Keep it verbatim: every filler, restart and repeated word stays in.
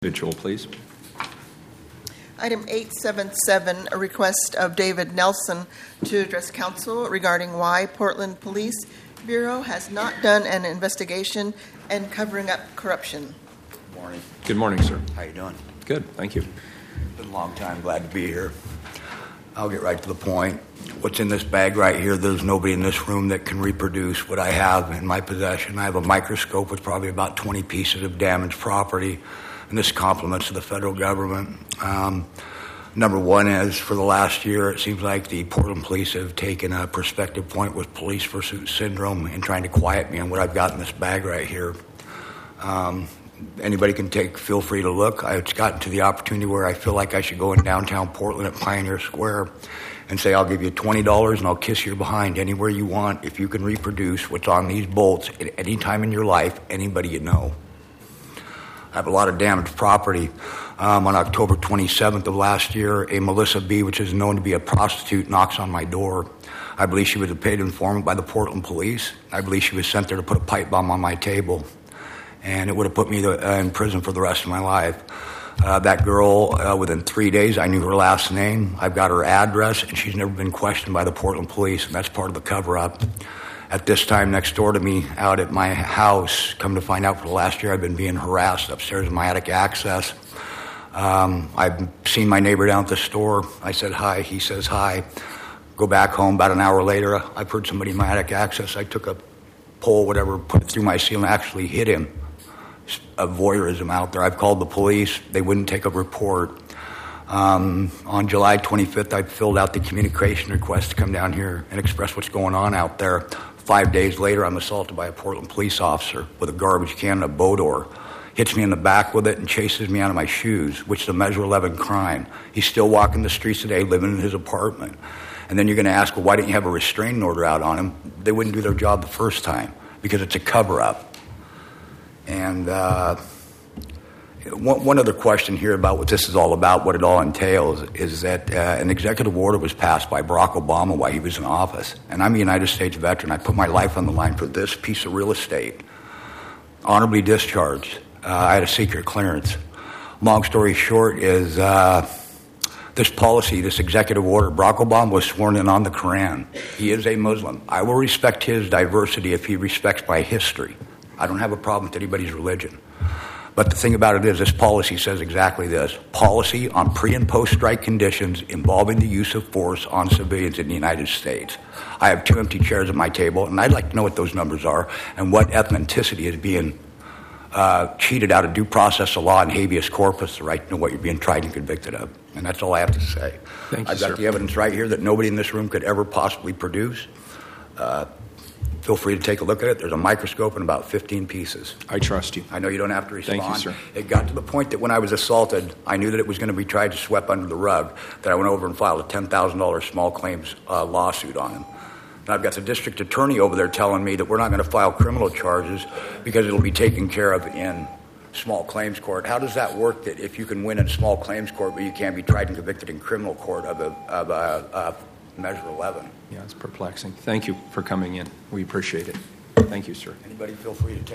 Individual, please. Item eight seven seven, a request of David Nelson to address council regarding why Portland Police Bureau has not done an investigation and covering up corruption. Morning. Good morning, sir. How you doing? Good, thank you. Been a long time. Glad to be here. I'll get right to the point. What's in this bag right here, there's nobody in this room that can reproduce what I have in my possession. I have a microscope with probably about twenty pieces of damaged property, and this compliments to the federal government. Um, number one is, for the last year, it seems like the Portland police have taken a perspective point with police pursuit syndrome and trying to quiet me on what I've got in this bag right here. Um, anybody can take, feel free to look. I've gotten to the opportunity where I feel like I should go in downtown Portland at Pioneer Square and say, I'll give you twenty dollars and I'll kiss your behind anywhere you want if you can reproduce what's on these bolts at any time in your life, anybody you know. I have a lot of damaged property. Um, on October twenty-seventh of last year, a Melissa B., which is known to be a prostitute, knocks on my door. I believe she was a paid informant by the Portland police. I believe she was sent there to put a pipe bomb on my table, and it would have put me to, uh, in prison for the rest of my life. Uh, that girl, uh, within three days, I knew her last name. I've got her address, and she's never been questioned by the Portland police, and that's part of the cover-up. At this time, next door to me, out at my house, come to find out for the last year, I've been being harassed upstairs in my attic access. Um, I've seen my neighbor down at the store. I said hi. He says hi. Go back home. About an hour later, I've heard somebody in my attic access. I took a pole, whatever, put it through my ceiling, actually hit him. A voyeurism out there. I've called the police. They wouldn't take a report. Um, on July twenty-fifth, I filled out the communication request to come down here and express what's going on out there. Five days later, I'm assaulted by a Portland police officer with a garbage can and a bow door. Hits me in the back with it and chases me out of my shoes, which is a Measure eleven crime. He's still walking the streets today, living in his apartment. And then you're going to ask, well, why didn't you have a restraining order out on him? They wouldn't do their job the first time because it's a cover-up. And uh, one, one other question here about what this is all about, what it all entails, is that uh, an executive order was passed by Barack Obama while he was in office. And I'm a United States veteran. I put my life on the line for this piece of real estate. Honorably discharged. Uh, I had a secret clearance. Long story short is uh, this policy, this executive order, Barack Obama was sworn in on the Quran. He is a Muslim. I will respect his diversity if he respects my history. I don't have a problem with anybody's religion. But the thing about it is, this policy says exactly this. Policy on pre- and post-strike conditions involving the use of force on civilians in the United States. I have two empty chairs at my table, and I'd like to know what those numbers are and what ethnicity is being uh, cheated out of due process of law and habeas corpus, the right to know what you're being tried and convicted of. And that's all I have to say. Thank you, I've got sir. the evidence right here that nobody in this room could ever possibly produce. Uh, Feel free to take a look at it. There's a microscope and about fifteen pieces. I trust you. I know you don't have to respond. Thank you, sir. It got to the point that when I was assaulted, I knew that it was going to be tried to sweep under the rug, that I went over and filed a ten thousand dollars small claims uh, lawsuit on him. And I've got the district attorney over there telling me that we're not going to file criminal charges because it'll be taken care of in small claims court. How does that work, that if you can win in small claims court, but you can't be tried and convicted in criminal court of a, of a, a Measure eleven? Yeah, it's perplexing. Thank you for coming in. We appreciate it. Thank you, sir. Anybody feel free to take